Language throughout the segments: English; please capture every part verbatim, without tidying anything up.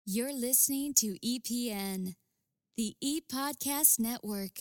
You're listening to E P N, the E-Podcast Network.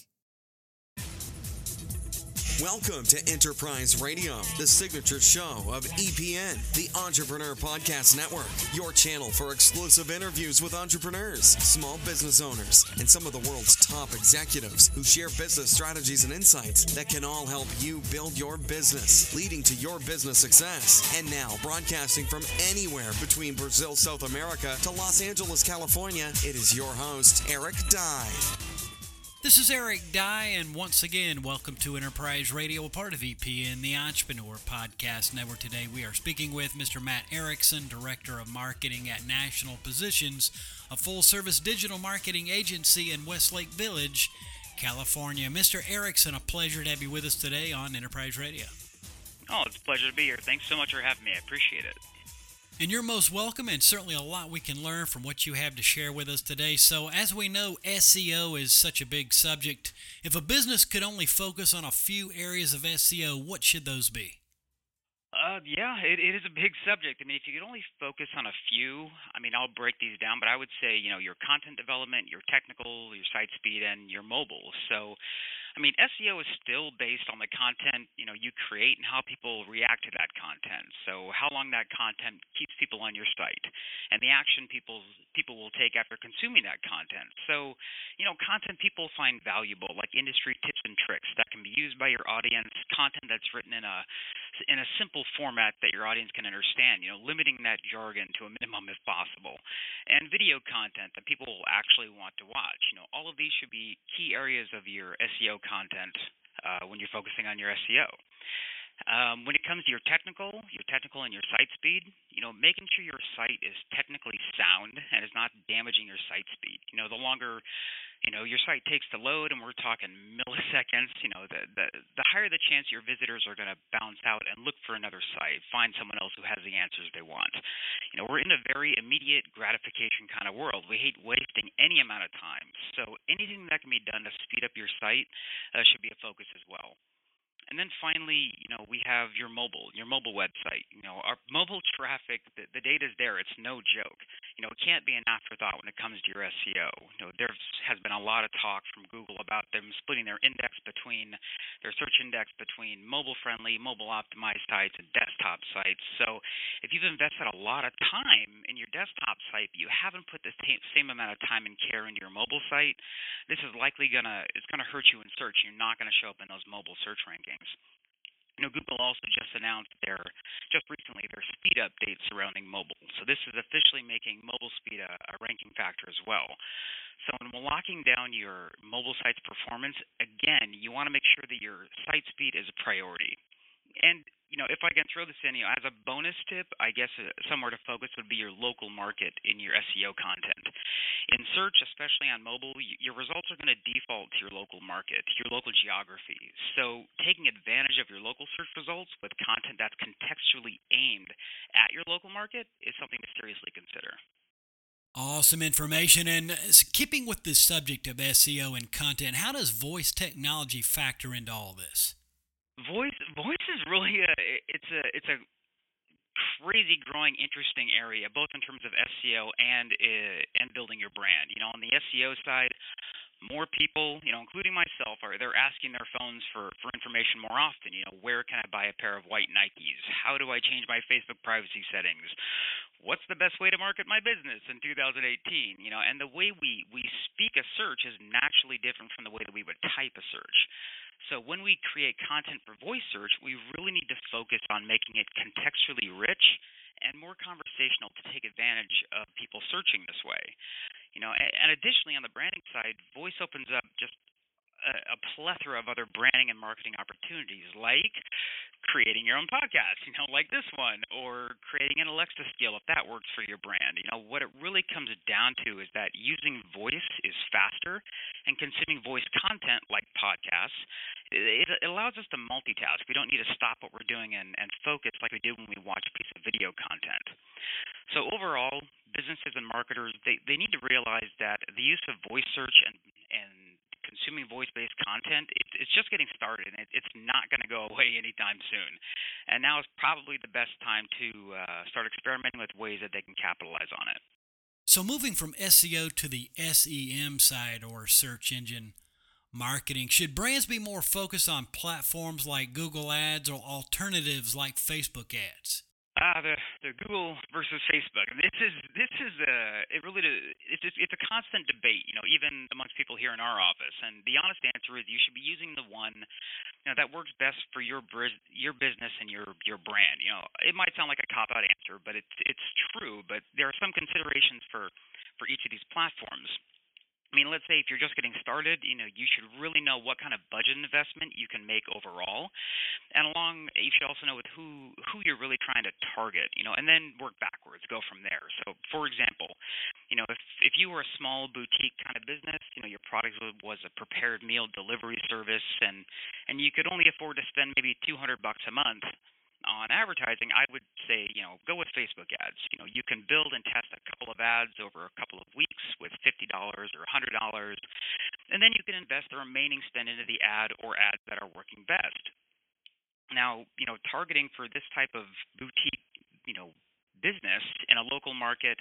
Welcome to Enterprise Radio, the signature show of E P N, the Entrepreneur Podcast Network, your channel for exclusive interviews with entrepreneurs, small business owners, and some of the world's top executives who share business strategies and insights that can all help you build your business, leading to your business success. And now, broadcasting from anywhere between Brazil, South America to Los Angeles, California, it is your host, Eric Dye. This is Eric Dye, and once again, welcome to Enterprise Radio, a part of E P N, the Entrepreneur Podcast Network. Today, we are speaking with Mister Matt Erickson, Director of Marketing at National Positions, a full-service digital marketing agency in Westlake Village, California. Mister Erickson, a pleasure to have you with us today on Enterprise Radio. Oh, it's a pleasure to be here. Thanks so much for having me. I appreciate it. And you're most welcome, and certainly a lot we can learn from what you have to share with us today. So, as we know, S E O is such a big subject. If a business could only focus on a few areas of S E O, what should those be? Uh, yeah, it, it is a big subject. I mean, if you could only focus on a few, I mean, I'll break these down, but I would say, you know, your content development, your technical, your site speed, and your mobile. So, I mean, S E O is still based on the content, you know, you create and how people react to that content. So how long that content keeps people on your site and the action people people will take after consuming that content. So, you know, content people find valuable, like industry tips and tricks that can be used by your audience, content that's written in a in a simple format that your audience can understand, you know, limiting that jargon to a minimum if possible. And video content that people will actually want to watch. You know, all of these should be key areas of your S E O content uh, when you're focusing on your S E O. Um, when it comes to your technical, your technical and your site speed, you know, making sure your site is technically sound and is not damaging your site speed. You know, the longer, you know, your site takes to load, and we're talking milliseconds, you know, the the, the higher the chance your visitors are going to bounce out and look for another site, find someone else who has the answers they want. You know, we're in a very immediate gratification kind of world. We hate wasting any amount of time. So anything that can be done to speed up your site uh, should be a focus as well. And then finally, you know, we have your mobile, your mobile website. You know, our mobile traffic, the, the data's there. It's no joke. You know, it can't be an afterthought when it comes to your S E O. You know, there has been a lot of talk from Google about them splitting their index between, their search index between mobile-friendly, mobile-optimized sites and desktop sites. So if you've invested a lot of time in your desktop site, but you haven't put the same amount of time and care into your mobile site, this is likely going to, it's going to hurt you in search. You're not going to show up in those mobile search rankings. You know, Google also just announced their, just recently, their speed update surrounding mobile. So this is officially making mobile speed a, a ranking factor as well. So when locking down your mobile site's performance, again, you want to make sure that your site speed is a priority. And, you know, if I can throw this in, you know, as a bonus tip, I guess uh, somewhere to focus would be your local market in your S E O content. In search, especially on mobile, y- your results are going to default to your local market, your local geography. So taking advantage of your local search results with content that's contextually aimed at your local market is something to seriously consider. Awesome information. And uh, keeping with the subject of S E O and content, how does voice technology factor into all this? Voice voice is really a it's a it's a crazy growing interesting area, both in terms of S E O and uh, and building your brand. You know, on the S E O side, more people, you know, including myself, are they're asking their phones for, for information more often. You know, where can I buy a pair of white Nikes? How do I change my Facebook privacy settings? What's the best way to market my business in two thousand eighteen? You know, and the way we, we speak a search is naturally different from the way that we would type a search. So when we create content for voice search, we really need to focus on making it contextually rich and more conversational to take advantage of people searching this way. You know, and additionally, on the branding side, voice opens up just a, a plethora of other branding and marketing opportunities, like creating your own podcast, you know, like this one, or creating an Alexa skill if that works for your brand. You know, what it really comes down to is that using voice is faster, and consuming voice content like podcasts, it, it allows us to multitask. We don't need to stop what we're doing and, and focus like we do when we watch a piece of video content. So overall, businesses and marketers, they, they need to realize that the use of voice search and, and consuming voice-based content, it, it's just getting started, and it, it's not going to go away anytime soon. And now is probably the best time to uh, start experimenting with ways that they can capitalize on it. So moving from S E O to the S E M side, or search engine marketing, should brands be more focused on platforms like Google Ads or alternatives like Facebook ads? Ah, the the Google versus Facebook. And this is this is a it really it's it's it's a constant debate, you know, even amongst people here in our office. And the honest answer is you should be using the one, you know, that works best for your bris- your business and your your brand. You know, it might sound like a cop out answer, but it's it's true. But there are some considerations for for each of these platforms. I mean, let's say if you're just getting started, you know, you should really know what kind of budget investment you can make overall. And along, you should also know with who who you're really trying to target, you know, and then work backwards, go from there. So, for example, you know, if if you were a small boutique kind of business, you know, your product was was a prepared meal delivery service, and and you could only afford to spend maybe two hundred bucks a month on advertising, I would say, you know, go with Facebook ads. You know, you can build and test a couple of ads over a couple of weeks with fifty dollars or one hundred dollars, and then you can invest the remaining spend into the ad or ads that are working best. Now, you know, targeting for this type of boutique, you know, business in a local market,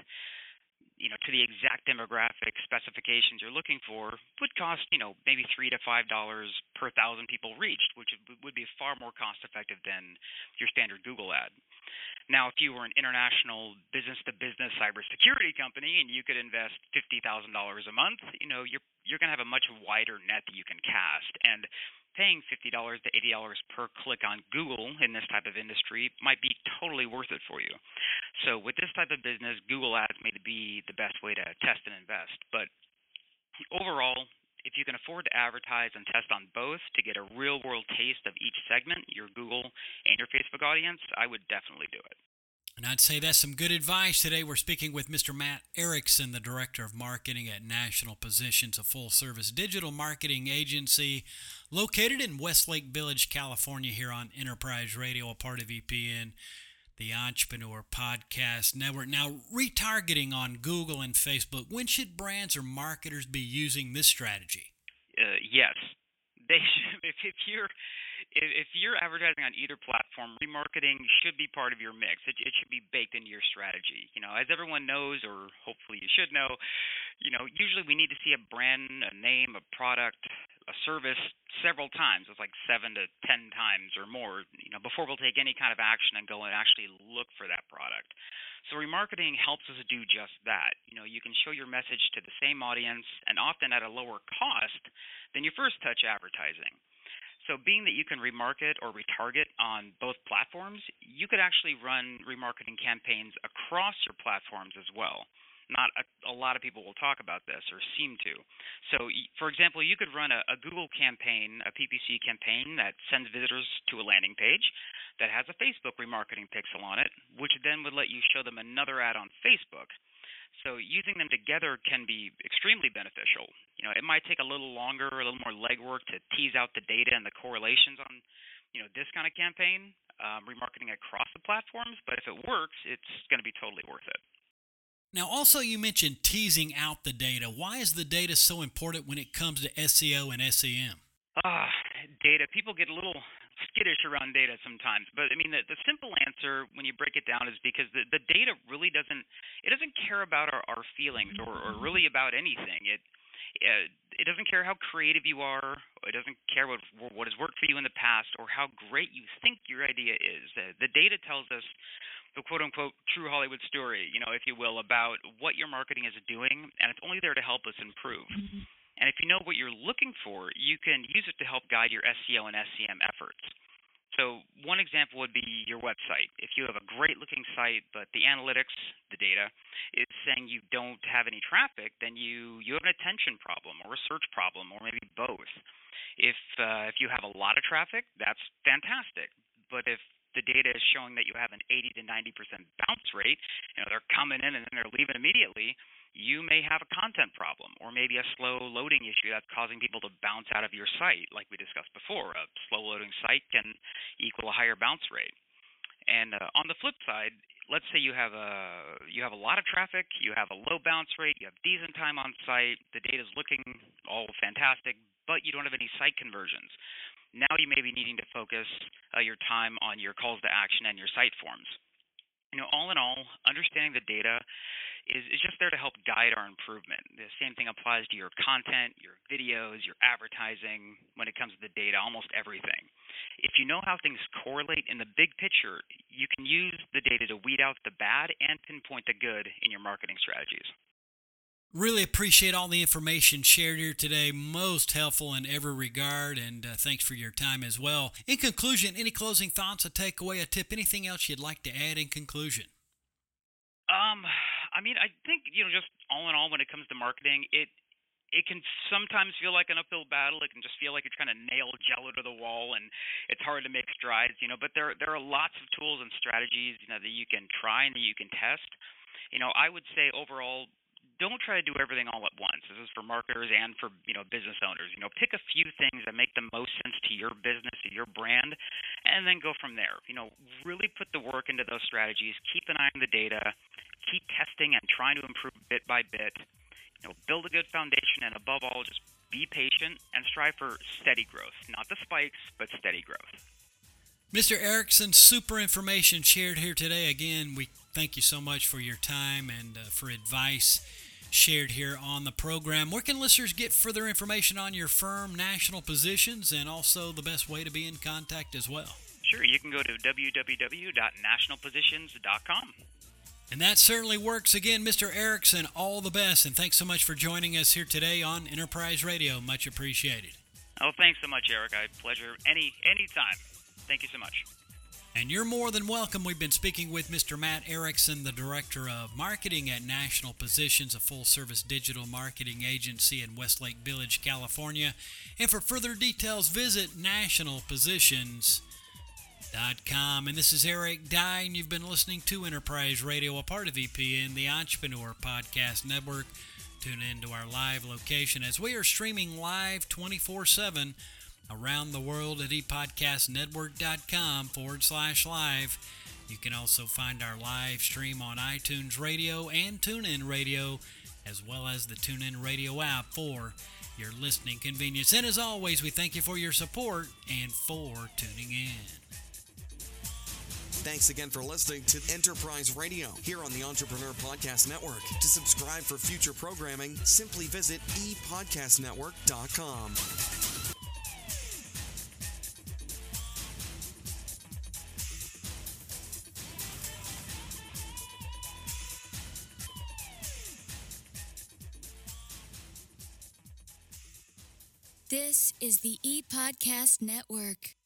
you know, to the exact demographic specifications you're looking for would cost, you know, maybe three to five dollars per thousand people reached, which would be far more cost effective than your standard Google ad. Now, if you were an international business-to-business cybersecurity company and you could invest fifty thousand dollars a month, you know, you're you're going to have a much wider net that you can cast. And paying fifty dollars to eighty dollars per click on Google in this type of industry might be totally worth it for you. So with this type of business, Google Ads may be the best way to test and invest. But overall, if you can afford to advertise and test on both to get a real-world taste of each segment, your Google and your Facebook audience, I would definitely do it. And I'd say that's some good advice. Today we're speaking with Mister Matt Erickson, the Director of Marketing at National Positions, a full-service digital marketing agency located in Westlake Village, California, here on Enterprise Radio, a part of E P N, the Entrepreneur Podcast Network. Now, retargeting on Google and Facebook, when should brands or marketers be using this strategy? Uh, yes. They should, if, if you're if you're advertising on either platform, remarketing should be part of your mix. It, it should be baked into your strategy. You know, as everyone knows, or hopefully you should know, you know, usually we need to see a brand, a name, a product, a service several times. It's like seven to ten times or more, you know, before we'll take any kind of action and go and actually look for that product. So remarketing helps us do just that. You know, you can show your message to the same audience and often at a lower cost than your first touch advertising. So being that you can remarket or retarget on both platforms, you could actually run remarketing campaigns across your platforms as well. Not a, a lot of people will talk about this or seem to. So, for example, you could run a, a Google campaign, a P P C campaign that sends visitors to a landing page that has a Facebook remarketing pixel on it, which then would let you show them another ad on Facebook. So using them together can be extremely beneficial. You know, it might take a little longer, a little more legwork to tease out the data and the correlations on, you know, this kind of campaign, um, remarketing across the platforms. But if it works, it's going to be totally worth it. Now, also you mentioned teasing out the data. Why is the data so important when it comes to S E O and S E M? Ah, data. People get a little skittish around data sometimes, but I mean the, the simple answer when you break it down is because the, the data really doesn't it doesn't care about our, our feelings or, or really about anything. It uh, it doesn't care how creative you are. It doesn't care what what has worked for you in the past or how great you think your idea is. The, the data tells us the quote-unquote true Hollywood story, you know, if you will, about what your marketing is doing, and it's only there to help us improve. Mm-hmm. And if you know what you're looking for, you can use it to help guide your S E O and S E M efforts. So one example would be your website. If you have a great-looking site, but the analytics, the data, is saying you don't have any traffic, then you, you have an attention problem or a search problem or maybe both. If uh, if you have a lot of traffic, that's fantastic. But if the data is showing that you have an eighty to ninety percent bounce rate, you know, they're coming in and then they're leaving immediately, you may have a content problem or maybe a slow loading issue that's causing people to bounce out of your site, like we discussed before. A slow loading site can equal a higher bounce rate. And uh, on the flip side, let's say you have a you have a lot of traffic, you have a low bounce rate, you have decent time on site, the data's looking all fantastic, but you don't have any site conversions. Now you may be needing to focus uh, your time on your calls to action and your site forms. You know, all in all, understanding the data is, is just there to help guide our improvement. The same thing applies to your content, your videos, your advertising, when it comes to the data, almost everything. If you know how things correlate in the big picture, you can use the data to weed out the bad and pinpoint the good in your marketing strategies. Really appreciate all the information shared here today. Most helpful in every regard, and uh, thanks for your time as well. In conclusion, any closing thoughts, a takeaway, a tip, anything else you'd like to add in conclusion? Um, I mean, I think, you know, just all in all, when it comes to marketing, it it can sometimes feel like an uphill battle. It can just feel like you're trying to nail Jello to the wall, and it's hard to make strides, you know. But there there are lots of tools and strategies, you know, that you can try and that you can test. You know, I would say overall, don't try to do everything all at once. This is for marketers and for, you know, business owners. You know, pick a few things that make the most sense to your business, to your brand, and then go from there. You know, really put the work into those strategies. Keep an eye on the data. Keep testing and trying to improve bit by bit. You know, build a good foundation, and above all, just be patient and strive for steady growth. Not the spikes, but steady growth. Mister Erickson, super information shared here today. Again, we thank you so much for your time and uh, for advice shared here on the program. Where can listeners get further information on your firm, National Positions, and also the best way to be in contact as well? Sure, you can go to w w w dot national positions dot com. And that certainly works. Again, Mister Erickson, all the best, and thanks so much for joining us here today on Enterprise Radio. Much appreciated. Oh, thanks so much, Eric. I pleasure any any time. Thank you so much. And you're more than welcome. We've been speaking with Mister Matt Erickson, the Director of Marketing at National Positions, a full-service digital marketing agency in Westlake Village, California. And for further details, visit national positions dot com. And this is Eric Dye, and you've been listening to Enterprise Radio, a part of E P N, the Entrepreneur Podcast Network. Tune in to our live location as we are streaming live twenty-four seven around the world at epodcastnetwork.com forward slash live. You can also find our live stream on iTunes Radio and TuneIn Radio, as well as the TuneIn Radio app for your listening convenience. And as always, we thank you for your support and for tuning in. Thanks again for listening to Enterprise Radio here on the Entrepreneur Podcast Network. To subscribe for future programming, simply visit e podcast network dot com. This is the ePodcast Network.